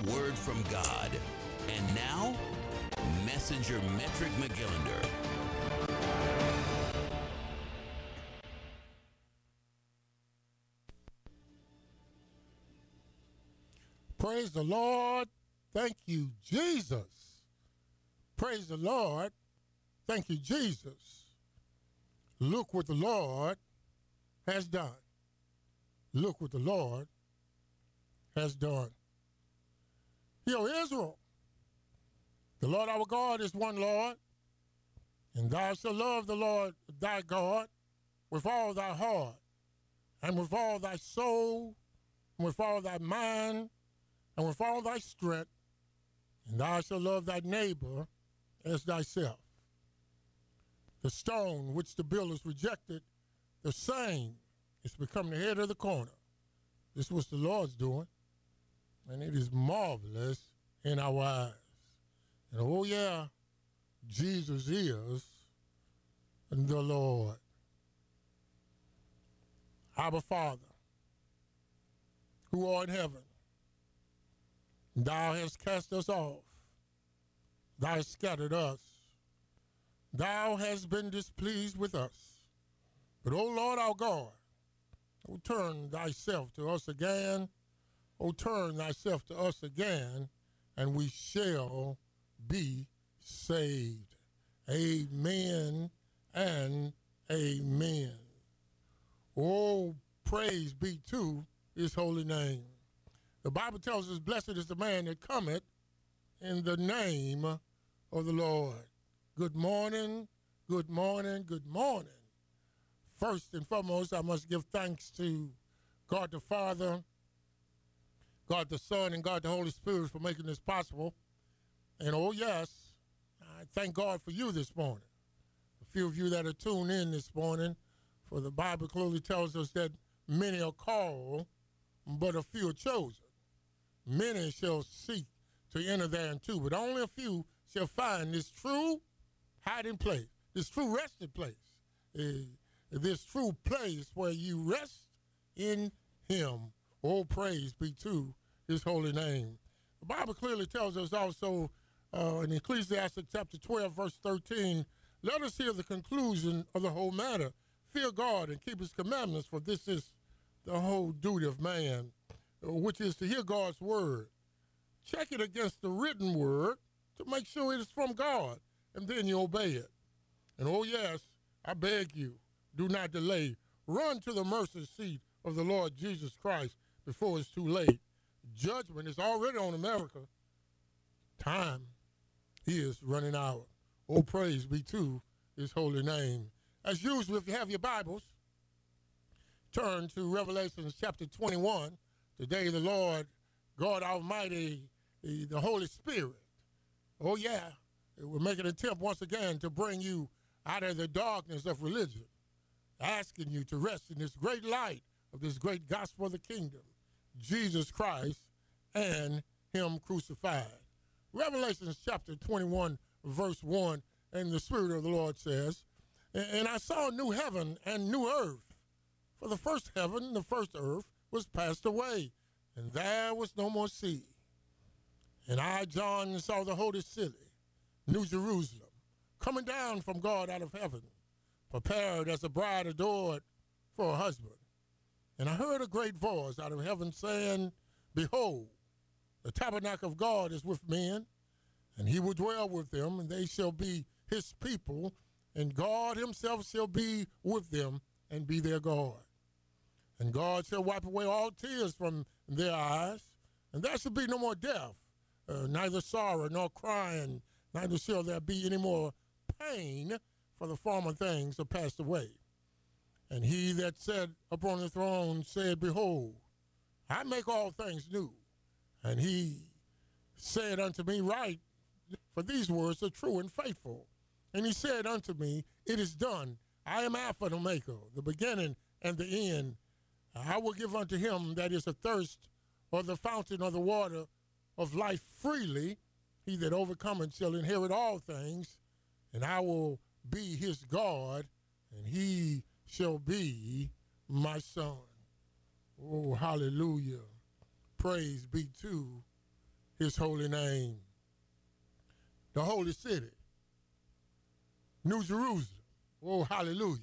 word from God. And now, Messenger Metric McGillender. Praise the Lord. Thank you, Jesus. Praise the Lord. Thank you, Jesus. Look what the Lord has done. Look what the Lord has done. Hear, Israel, the Lord our God is one Lord, and thou shalt love the Lord thy God with all thy heart, and with all thy soul, and with all thy mind, and with all thy strength, and thou shalt love thy neighbor as thyself. The stone which the builders rejected, the same is become the head of the corner. This was the Lord's doing, and it is marvelous in our eyes. And oh yeah, Jesus is the Lord. Our Father, who art in heaven, thou hast cast us off. Thou hast scattered us. Thou hast been displeased with us. But, O Lord our God, O turn thyself to us again. O turn thyself to us again, and we shall be saved. Amen and amen. Oh, praise be to his holy name. The Bible tells us, blessed is the man that cometh in the name of the Lord. Good morning, good morning, good morning. First and foremost, I must give thanks to God the Father, God the Son, and God the Holy Spirit for making this possible. And oh yes, I thank God for you this morning. A few of you that are tuned in this morning, for the Bible clearly tells us that many are called, but a few are chosen. Many shall seek to enter thereunto, but only a few shall find this true hiding place, this true resting place, this true place where you rest in him. Oh, praise be to his holy name. The Bible clearly tells us also in Ecclesiastes chapter 12, verse 13, let us hear the conclusion of the whole matter. Fear God and keep his commandments, for this is the whole duty of man, which is to hear God's word. Check it against the written word to make sure it is from God, and then you obey it. And oh yes, I beg you, do not delay. Run to the mercy seat of the Lord Jesus Christ before it's too late. Judgment is already on America. Time is running out. Oh, praise be to his holy name. As usual, if you have your Bibles, turn to Revelation chapter 21. Today, the Lord, God Almighty, the Holy Spirit, oh yeah, we're making an attempt once again to bring you out of the darkness of religion, asking you to rest in this great light of this great gospel of the kingdom, Jesus Christ and him crucified. Revelation chapter 21, verse 1, and the Spirit of the Lord says, and I saw a new heaven and new earth. For the first heaven and the first earth was passed away, and there was no more sea. And I, John, saw the holy city, New Jerusalem, coming down from God out of heaven, prepared as a bride adored for her husband. And I heard a great voice out of heaven saying, behold, the tabernacle of God is with men, and he will dwell with them, and they shall be his people, and God himself shall be with them and be their God. And God shall wipe away all tears from their eyes, and there shall be no more death, neither sorrow nor crying, neither shall there be any more pain, for the former things are passed away. And he that sat upon the throne said, behold, I make all things new. And he said unto me, write, for these words are true and faithful. And he said unto me, it is done. I am Alpha and Omega, the beginning and the end. I will give unto him that is athirst of the fountain of the water of life freely. He that overcometh shall inherit all things, and I will be his God, and he shall be my son. Oh, hallelujah. Praise be to his holy name. The holy city, New Jerusalem. Oh, hallelujah.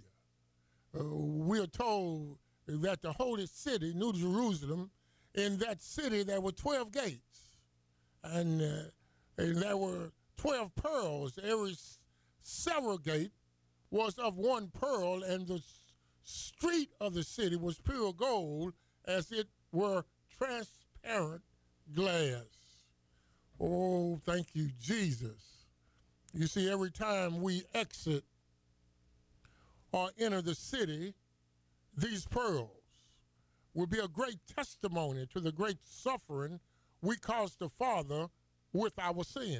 We are told that the holy city, New Jerusalem, in that city there were 12 gates. And there were 12 pearls. Every several gate was of one pearl, and the street of the city was pure gold, as it were transparent glass. Oh, thank you, Jesus. You see, every time we exit or enter the city, these pearls will be a great testimony to the great suffering we caused the Father with our sins,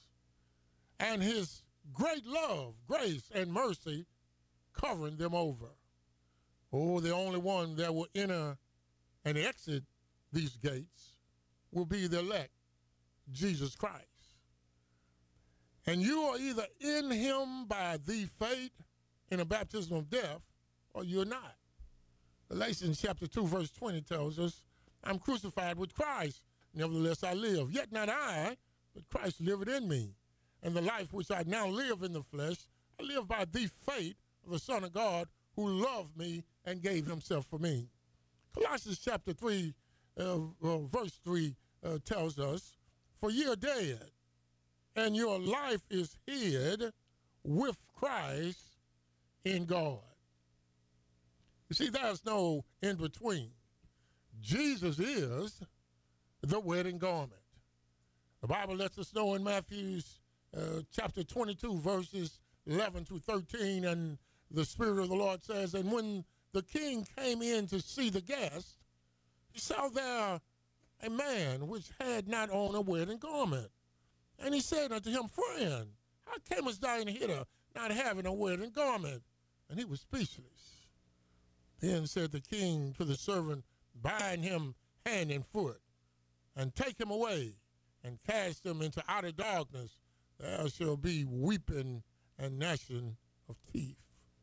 and his great love, grace, and mercy covering them over. Oh, the only one that will enter and exit these gates will be the elect, Jesus Christ. And you are either in him by the faith in a baptism of death, or you're not. Galatians chapter 2, verse 20 tells us, I'm crucified with Christ. Nevertheless I live. Yet not I, but Christ liveth in me. And the life which I now live in the flesh, I live by the faith of the Son of God, who loved me and gave himself for me. Colossians chapter 3, verse 3 tells us, for ye are dead, and your life is hid with Christ in God. You see, there's no in between. Jesus is the wedding garment. The Bible lets us know in Matthew chapter 22, verses 11 to 13, and the Spirit of the Lord says, and when the king came in to see the guest, he saw there a man which had not on a wedding garment. And he said unto him, friend, how camest thou in hither not having a wedding garment? And he was speechless. Then said the king to the servant, bind him hand and foot, and take him away, and cast him into outer darkness. There shall be weeping and gnashing of teeth.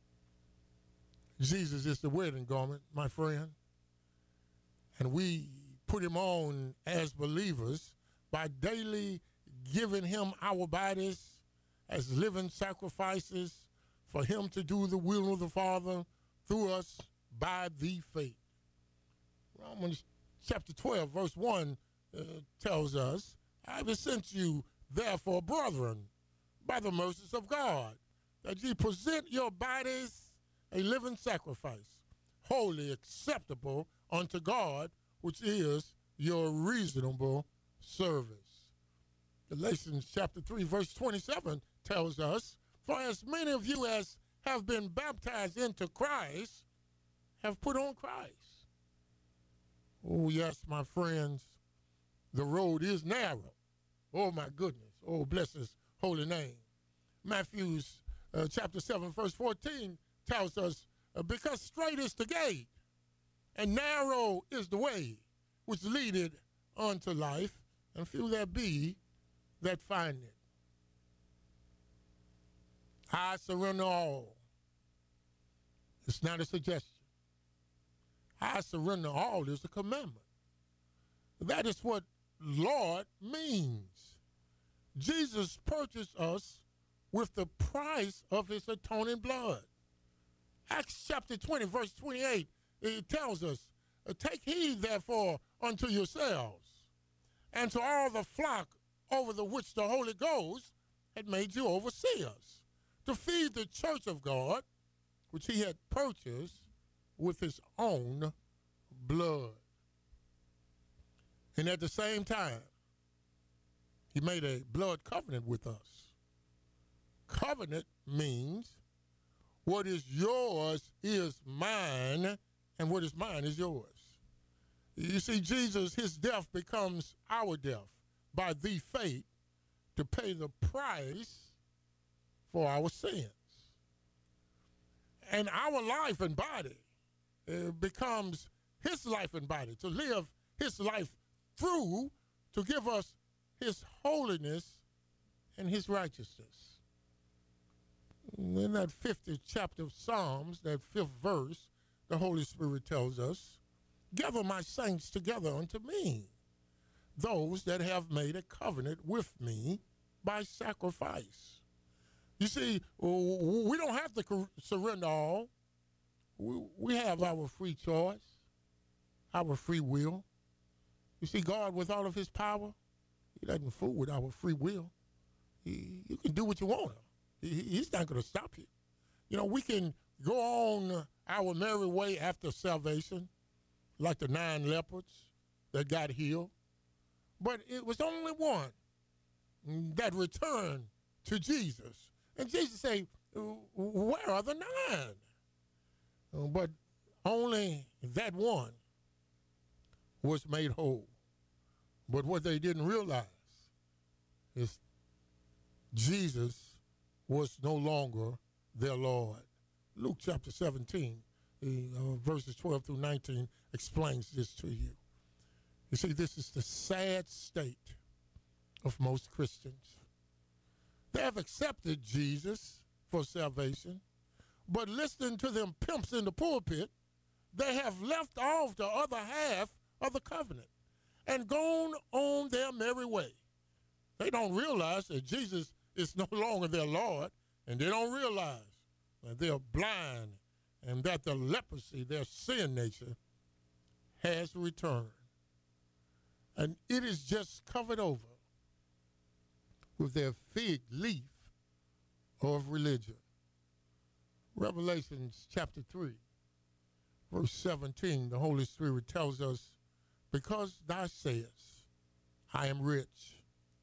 Jesus is the wedding garment, my friend. And we put him on as believers by daily giving him our bodies as living sacrifices for him to do the will of the Father through us by the faith. Romans chapter 12, verse 1 tells us, I have sent you, therefore, brethren, by the mercies of God, that ye present your bodies a living sacrifice, wholly acceptable unto God, which is your reasonable service. Galatians chapter 3, verse 27 tells us, for as many of you as have been baptized into Christ have put on Christ. Oh, yes, my friends, the road is narrow. Oh, my goodness. Oh, bless his holy name. Matthew chapter 7, verse 14 tells us, because straight is the gate, and narrow is the way which leadeth unto life, and few there be that find it. I surrender all. It's not a suggestion. I surrender all is a commandment. That is what Lord means. Jesus purchased us with the price of his atoning blood. Acts chapter 20, verse 28, it tells us, take heed therefore unto yourselves and to all the flock over the which the Holy Ghost had made you overseers, to feed the church of God, which he had purchased with his own blood. And at the same time, he made a blood covenant with us. Covenant means what is yours is mine, and what is mine is yours. You see, Jesus, his death becomes our death by the faith to pay the price for our sins. And our life and body becomes his life and body, to live his life through, to give us his holiness and his righteousness. In that 50th chapter of Psalms, that 5th verse, the Holy Spirit tells us, gather my saints together unto me, those that have made a covenant with me by sacrifice. You see, we don't have to surrender all. We have our free choice, our free will. You see, God, with all of his power, he doesn't fool with our free will. You can do what you want. He's not going to stop you. You know, we can go on our merry way after salvation, like the 9 lepers that got healed. But it was only one that returned to Jesus. And Jesus said, where are the 9? But only that one was made whole. But what they didn't realize is Jesus was no longer their Lord. Luke chapter 17, verses 12 through 19 explains this to you. You see, this is the sad state of most Christians. They have accepted Jesus for salvation, but listening to them pimps in the pulpit, they have left off the other half of the covenant and gone on their merry way. They don't realize that Jesus is no longer their Lord, and they don't realize that they're blind and that the leprosy, their sin nature, has returned. And it is just covered over with their fig leaf of religion. Revelation chapter 3, verse 17, the Holy Spirit tells us, because thou sayest, I am rich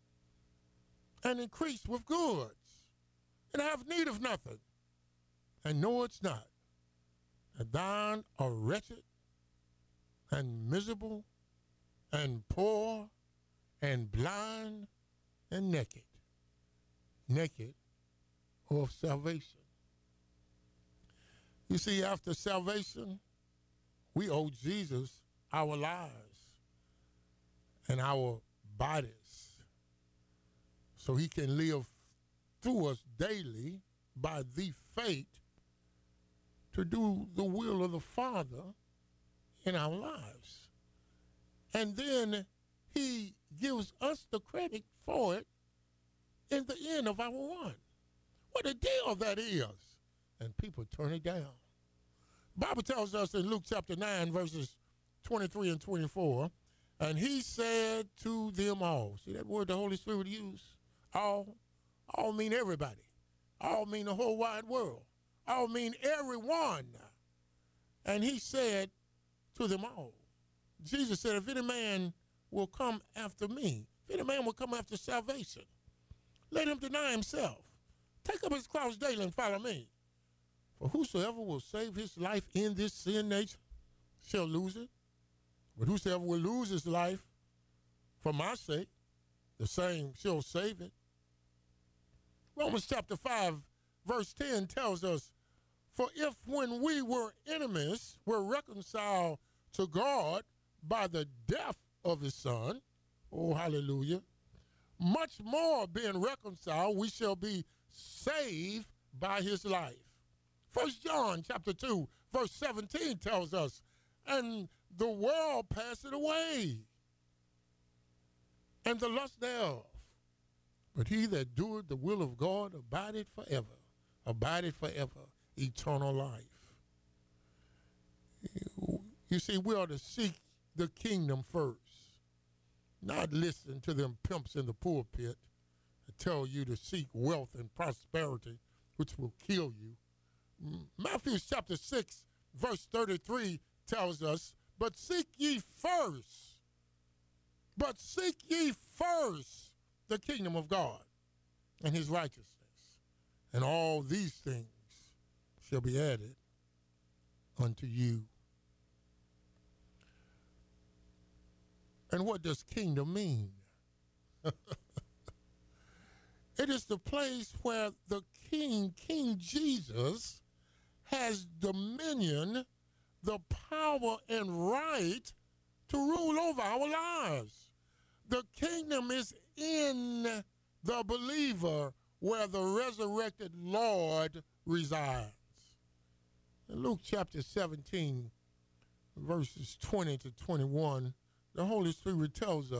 and increased with goods, and I have need of nothing, and know it's not, that thou art wretched and miserable and poor and blind and naked of salvation. You see, after salvation, we owe Jesus our lives and our bodies so he can live through us daily by the faith to do the will of the Father in our lives. And then he gives us the credit for it in the end of our run. What a deal that is. And people turn it down. The Bible tells us in Luke chapter 9, verses 23 and 24, and he said to them all. See that word the Holy Spirit used? All mean everybody. All mean the whole wide world. All mean everyone. And he said to them all. Jesus said, if any man will come after me, if any man will come after salvation, let him deny himself. Take up his cross daily and follow me. For whosoever will save his life in this sin nature shall lose it. But whosoever will lose his life for my sake, the same shall save it. Romans chapter 5, verse 10 tells us, for if when we were enemies, were reconciled to God by the death of his son, oh hallelujah, much more being reconciled, we shall be saved by his life. 1 John chapter 2, verse 17 tells us, and the world passeth away, and the lust thereof. But he that doeth the will of God abideth forever, eternal life. You see, we ought to seek the kingdom first, not listen to them pimps in the pulpit that tell you to seek wealth and prosperity, which will kill you. Matthew chapter 6, verse 33 tells us, but seek ye first the kingdom of God and his righteousness, and all these things shall be added unto you. And what does kingdom mean? It is the place where the King Jesus, has dominion, the power and right to rule over our lives. The kingdom is in the believer where the resurrected Lord resides. In Luke chapter 17, verses 20 to 21, the Holy Spirit tells us,